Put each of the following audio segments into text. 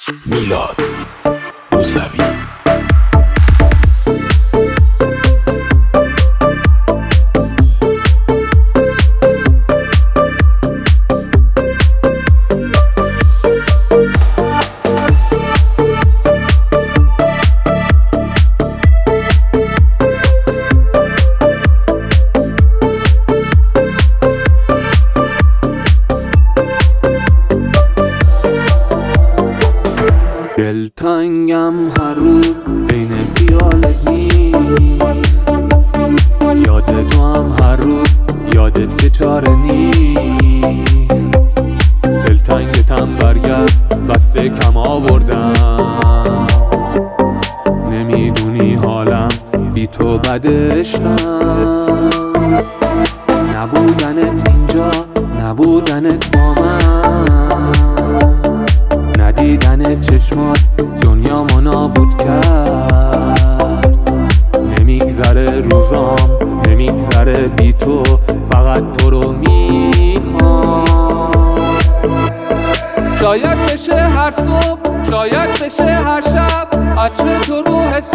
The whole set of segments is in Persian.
میلاد موسوی. دلتنگم هر روز عین خیالت نیست، یاد تو هم هر روز یادت که چاره نیست. دلتنگتم برگرد بسته کم آوردم، نمیدونی حالم بی تو بد عشقم. نبودنت اینجا نبودنت با من، ندیدن چشمات دنیامو نابود کرد. نمیگذره روزام نمیگذره بی تو، فقط تو رو میخوام. شاید بشه هر صبح شاید بشه هر شب عطر تو رو حس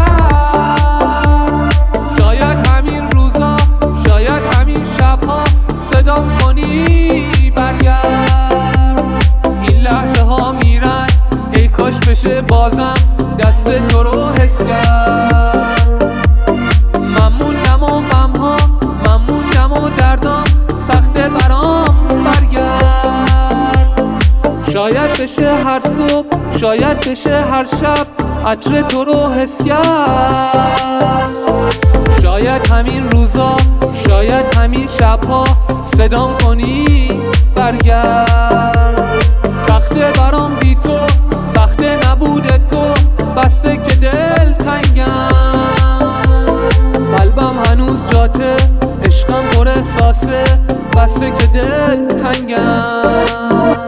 کرد. شاید همین روزا شاید همین شبها صدام کنی برگرد. این لحظه ها میرن ای کاش بشه بازم دست تو رو حس کرد. من موندم و غمها من موندم و دردام سخته برام برگرد. شاید بشه هر صبح شاید بشه هر شب عطر تو رو حس کرد. شاید همین روزا شاید همین شبها صدام کنی برگرد. سخته برام بی تو سخته نبوده تو، بسته که دل تنگم. قلبم هنوز جاته عشقم پر احساسه، بسته که دل تنگم.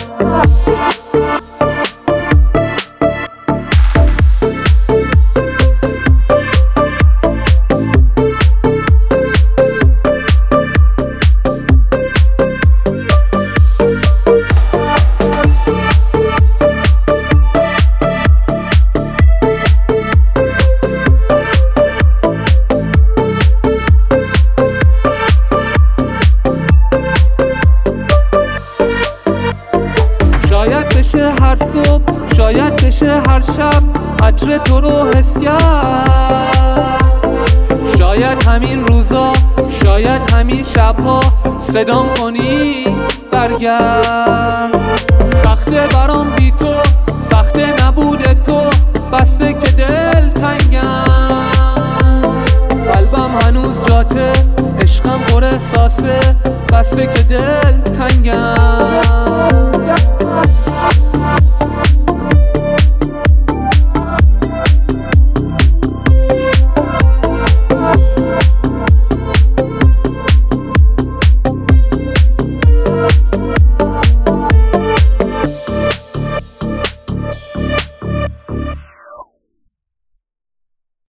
شاید بشه هر صبح شاید بشه هر شب عطر تو رو حس کرد. شاید همین روزا شاید همین شبها صدام کنی برگرد. سخته برام بی تو سخته نبوده تو، بسته که دل تنگم. قلبم هنوز جاته عشقم پر احساسه، بسته که دل تنگم.